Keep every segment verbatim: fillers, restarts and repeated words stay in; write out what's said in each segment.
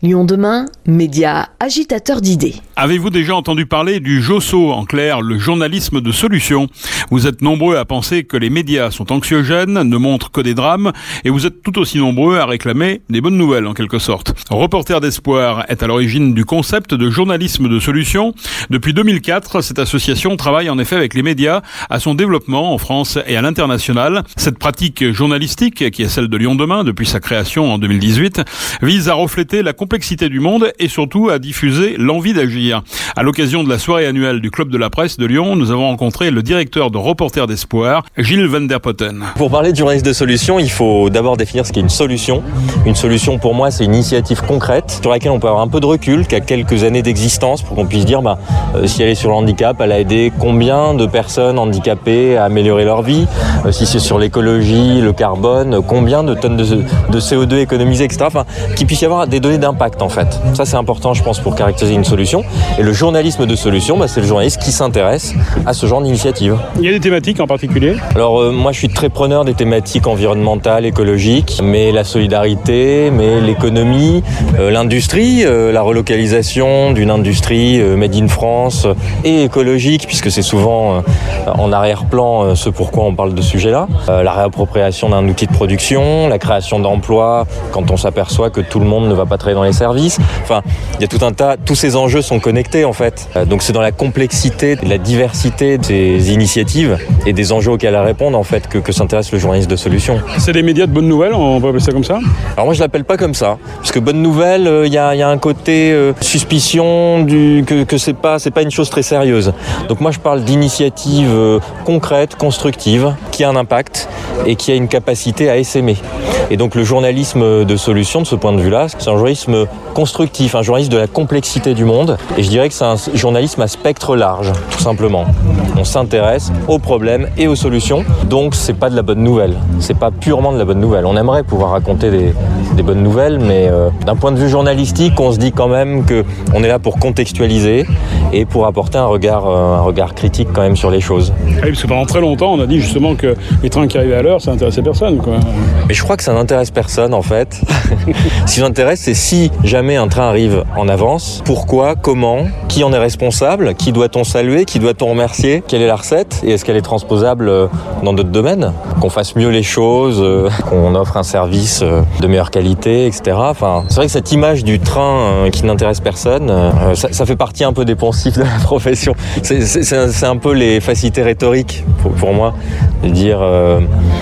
Lyon demain, média agitateur d'idées. Avez-vous déjà entendu parler du J O S O, en clair, le journalisme de solution? Vous êtes nombreux à penser que les médias sont anxiogènes, ne montrent que des drames, et vous êtes tout aussi nombreux à réclamer des bonnes nouvelles, en quelque sorte. Reporter d'espoir est à l'origine du concept de journalisme de solution. Depuis deux mille quatre, cette association travaille en effet avec les médias à son développement en France et à l'international. Cette pratique journalistique, qui est celle de Lyon demain depuis sa création en deux mille dix-huit, vise à refléter la complexité du monde et surtout à diffuser l'envie d'agir. À l'occasion de la soirée annuelle du Club de la Presse de Lyon, nous avons rencontré le directeur de Reporter d'espoir, Gilles Van der Potten. Pour parler de journalisme de solution, il faut d'abord définir ce qu'est une solution. Une solution, pour moi, c'est une initiative concrète sur laquelle on peut avoir un peu de recul, qui a quelques années d'existence pour qu'on puisse dire bah, euh, si elle est sur le handicap, elle a aidé combien de personnes handicapées à améliorer leur vie, euh, si c'est sur l'écologie, le carbone, combien de tonnes de, de C O deux économisées, et cetera. Enfin, qu'il puisse y avoir des données d'impact, en fait. Ça, c'est important, je pense, pour caractériser une solution. Et le journalisme de solution, bah, c'est le journaliste qui s'intéresse à ce genre d'initiative. Il y a des thématiques en particulier ? Alors, euh, moi, je suis très preneur des thématiques environnementales, écologiques, mais la solidarité, mais l'économie, euh, l'industrie, euh, la relocalisation d'une industrie euh, made in France et écologique, puisque c'est souvent euh, en arrière-plan euh, ce pourquoi on parle de ce sujet-là. Euh, la réappropriation d'un outil de production, la création d'emplois quand on s'aperçoit que tout le monde ne va pas travailler dans les services. Enfin, il y a tout un tas, tous ces enjeux sont connectés en fait. Euh, donc c'est dans la complexité, la diversité de ces initiatives et des enjeux auxquels elles répondent en fait que, que s'intéresse le journaliste de solution. C'est des médias de bonnes nouvelles, on peut appeler ça comme ça ? Alors moi je l'appelle pas comme ça, parce que bonne nouvelle, il euh, y, y a un côté euh, suspicion du, que, que c'est pas, c'est pas une chose très sérieuse. Donc moi je parle d'initiatives euh, concrètes, constructives, qui a un impact et qui a une capacité à essaimer. Et donc le journalisme de solution, de ce point de vue-là, c'est un journalisme constructif, un journalisme de la complexité du monde. Et je dirais que c'est un journalisme à spectre large, tout simplement. On s'intéresse aux problèmes et aux solutions. Donc c'est pas de la bonne nouvelle. C'est pas purement de la bonne nouvelle. On aimerait pouvoir raconter des, des bonnes nouvelles, mais euh, d'un point de vue journalistique, on se dit quand même qu'on est là pour contextualiser et pour apporter un regard, euh, un regard critique quand même sur les choses. Oui, parce que pendant très longtemps, on a dit justement que les trains qui arrivaient à l'heure, ça n'intéressait personne, quoi. Mais je crois que ça n'intéresse personne en fait. Ce qui m'intéresse, c'est si jamais un train arrive en avance, pourquoi, comment, qui en est responsable, qui doit-on saluer, qui doit-on remercier, quelle est la recette et est-ce qu'elle est transposable dans d'autres domaines, qu'on fasse mieux les choses, qu'on offre un service de meilleure qualité, et cetera. Enfin, c'est vrai que cette image du train qui n'intéresse personne, ça, ça fait partie un peu des poncifs de la profession. C'est, c'est, c'est un peu les facilités rhétoriques pour, pour moi, de dire... Euh,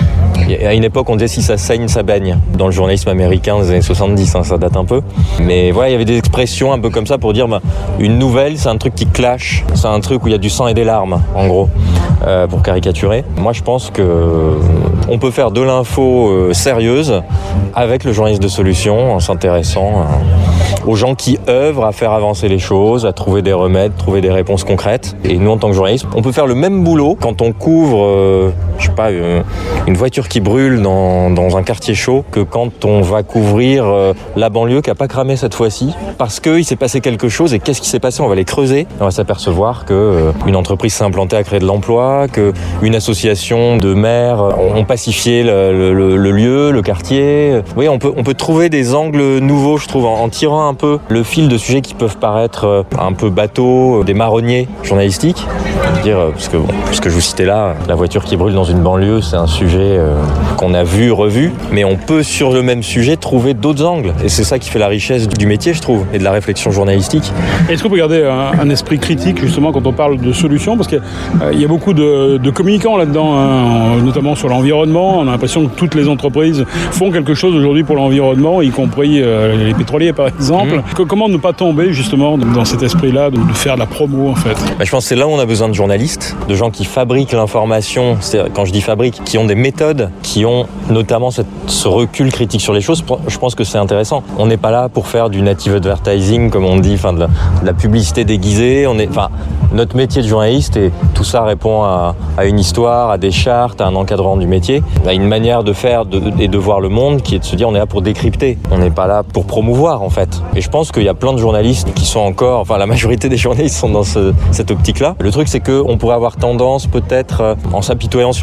À une époque, on disait si ça saigne, ça baigne. Dans le journalisme américain des années soixante-dix, hein, ça date un peu. Mais voilà, il y avait des expressions un peu comme ça pour dire bah, une nouvelle, c'est un truc qui clash. C'est un truc où il y a du sang et des larmes, en gros, euh, pour caricaturer. Moi, je pense que on peut faire de l'info euh, sérieuse avec le journalisme de solution, en s'intéressant euh, aux gens qui œuvrent à faire avancer les choses, à trouver des remèdes, trouver des réponses concrètes. Et nous, en tant que journalistes, on peut faire le même boulot quand on couvre, euh, je sais pas, euh, une voiture qui brûle dans, dans un quartier chaud que quand on va couvrir euh, la banlieue qui n'a pas cramé cette fois-ci parce qu'il s'est passé quelque chose. Et qu'est-ce qui s'est passé ? On va les creuser. On va s'apercevoir qu'une euh, entreprise s'est implantée à créer de l'emploi, qu'une association de maires ont pacifié le, le, le lieu, le quartier. Oui, on peut, on peut trouver des angles nouveaux, je trouve, en, en tirant un peu le fil de sujets qui peuvent paraître euh, un peu bateaux, euh, des marronniers journalistiques. Je veux dire, euh, parce que bon, ce que je vous citais là, la voiture qui brûle dans une banlieue, c'est un sujet euh, qu'on a vu, revu, mais on peut sur le même sujet trouver d'autres angles. Et c'est ça qui fait la richesse du métier, je trouve, et de la réflexion journalistique. Est-ce qu'on peut garder un, un esprit critique justement quand on parle de solutions ? Parce qu'il euh, y a beaucoup de, de communicants là-dedans, hein, notamment sur l'environnement. On a l'impression que toutes les entreprises font quelque chose aujourd'hui pour l'environnement, y compris euh, les pétroliers par exemple. Mmh. Comment ne pas tomber justement dans cet esprit-là, de, de faire de la promo en fait ? Bah, je pense que c'est là où on a besoin de journalistes, de gens qui fabriquent l'information. C'est, quand je dis fabrique, qui ont des méthodes, qui ont notamment cette, ce recul critique sur les choses. Je pense que c'est intéressant. On n'est pas là pour faire du native advertising, comme on dit, enfin de la, de la publicité déguisée. On est, enfin, notre métier de journaliste, et tout ça répond à, à une histoire, à des chartes, à un encadrement du métier, à une manière de faire de, et de voir le monde qui est de se dire on est là pour décrypter. On n'est pas là pour promouvoir en fait. Et je pense qu'il y a plein de journalistes qui sont encore, enfin la majorité des journalistes sont dans ce, cette optique-là. Le truc c'est qu'on pourrait avoir tendance peut-être, en s'apitoyant sur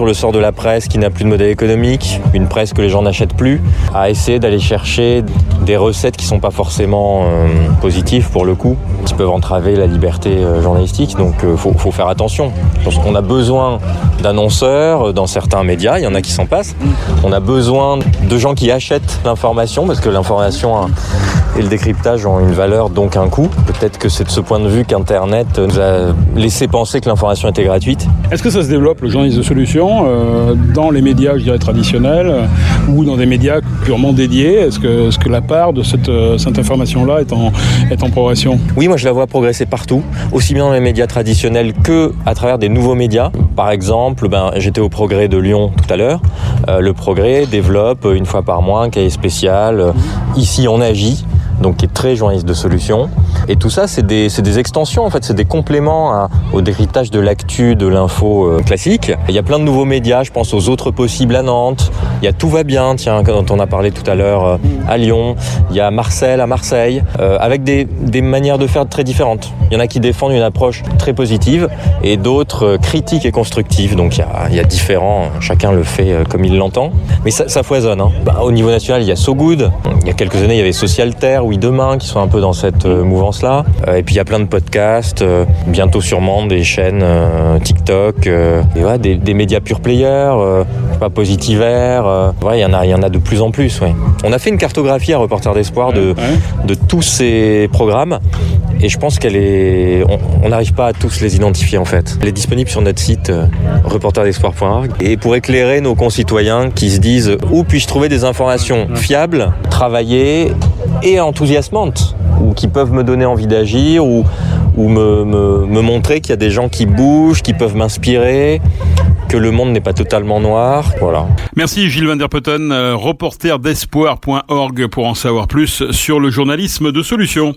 sur le sort de la presse qui n'a plus de modèle économique, une presse que les gens n'achètent plus, à essayer d'aller chercher des recettes qui sont pas forcément euh, positives pour le coup, qui peuvent entraver la liberté euh, journalistique. Donc il euh, faut, faut faire attention. On a besoin d'annonceurs dans certains médias, il y en a qui s'en passent. On a besoin de gens qui achètent l'information, parce que l'information et le décryptage ont une valeur, donc un coût. Peut-être que c'est de ce point de vue qu'Internet nous a laissé penser que l'information était gratuite. Est-ce que ça se développe, le journalisme de solution, euh, dans les médias, je dirais, traditionnels, euh, ou dans des médias purement dédiés? Est-ce que, est-ce que la part de cette, euh, cette information-là est en, est en progression? Oui, moi je la vois progresser partout, aussi bien dans les médias traditionnels que à travers des nouveaux médias. Par exemple, ben, j'étais au Progrès de Lyon tout à l'heure. Euh, le Progrès développe une fois par mois un cahier spécial. Euh, ici on agit, donc qui est très journaliste de solution. Et tout ça, c'est des, c'est des extensions, en fait, c'est des compléments à, au décryptage de l'actu, de l'info euh, classique. Il y a plein de nouveaux médias, je pense aux Autres Possibles à Nantes, il y a Tout va bien, tiens, dont on a parlé tout à l'heure euh, à Lyon, il y a Marcel à Marseille, euh, avec des, des manières de faire très différentes. Il y en a qui défendent une approche très positive et d'autres euh, critiques et constructives, donc il y a, il y a différents, chacun le fait euh, comme il l'entend. Mais ça, ça foisonne. Hein. Bah, au niveau national, il y a So Good, il y a quelques années, il y avait Socialterre, Oui Demain, qui sont un peu dans cette euh, mouvance-là. Euh, et puis il y a plein de podcasts, euh, bientôt sûrement des chaînes euh, TikTok, euh, et ouais, des, des médias pure players, euh, je sais pas, Positiver, euh, ouais, il y en a, il y en a de plus en plus. Ouais. On a fait une cartographie à Reporters d'Espoir de, de tous ces programmes, et je pense qu'elle est, on n'arrive pas à tous les identifier en fait. Elle est disponible sur notre site euh, reporters d'espoir point org, et pour éclairer nos concitoyens qui se disent où puis-je trouver des informations fiables, travaillées et enthousiasmantes, ou qui peuvent me donner envie d'agir, ou, ou me, me, me montrer qu'il y a des gens qui bougent, qui peuvent m'inspirer, que le monde n'est pas totalement noir. Voilà. Merci Gilles Van der Putten, reporter d'espoir point org pour en savoir plus sur le journalisme de solution.